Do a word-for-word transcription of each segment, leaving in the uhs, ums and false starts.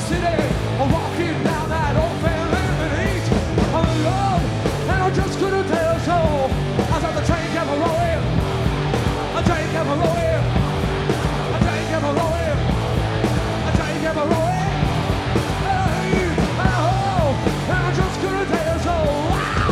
city, walking down that old family beach. I'm in love, and I just couldn't tell so. I saw the train kept rolling, a train kept rolling, a train kept rolling, a train kept rolling. Hey, oh, and I just couldn't tell so. Wow!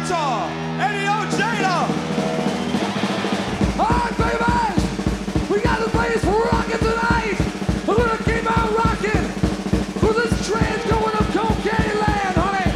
Utah, Eddie Ojeda. Alright, babies! We got the place rocking tonight! We're gonna keep on rocking! For this train's going up cocaine land, honey!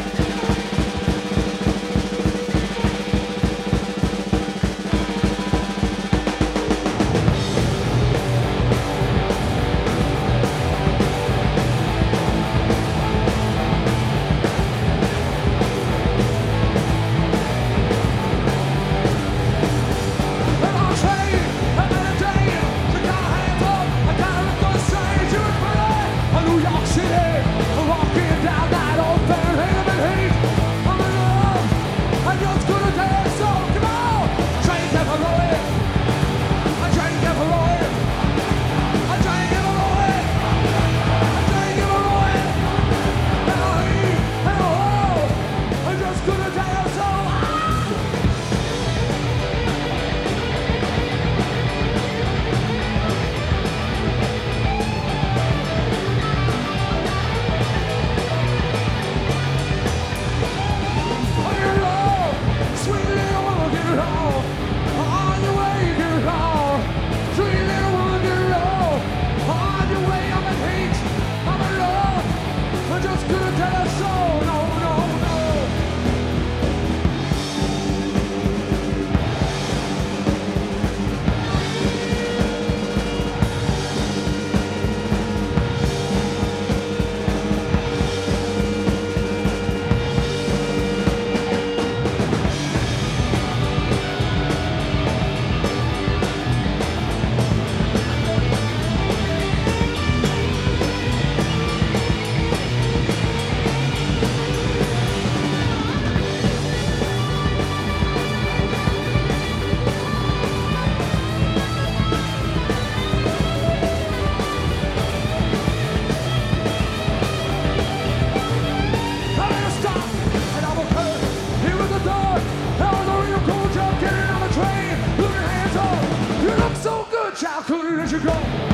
And on a train, and then a day, so got hands up, I gotta look on the stage, you and me, New York City, walking down that old fair, hate and hate, I'm in love, I just couldn't dance, so come on! Train kept a rolling, a train kept a rolling, a train kept a rolling, a train kept a rolling, and I, and oh, I just couldn't dance, so ah! On your love, sweet little woman, get it on. On your way, get it on. Sweet little woman, get it on. On your way, I'm in heat, I'm in love. I just couldn't tell her so, no, no, no. I made a stop, and I was hurt. Here was the door. That was a real cool job getting on the train. Look your hands up. You look so good, child. Couldn't let you go.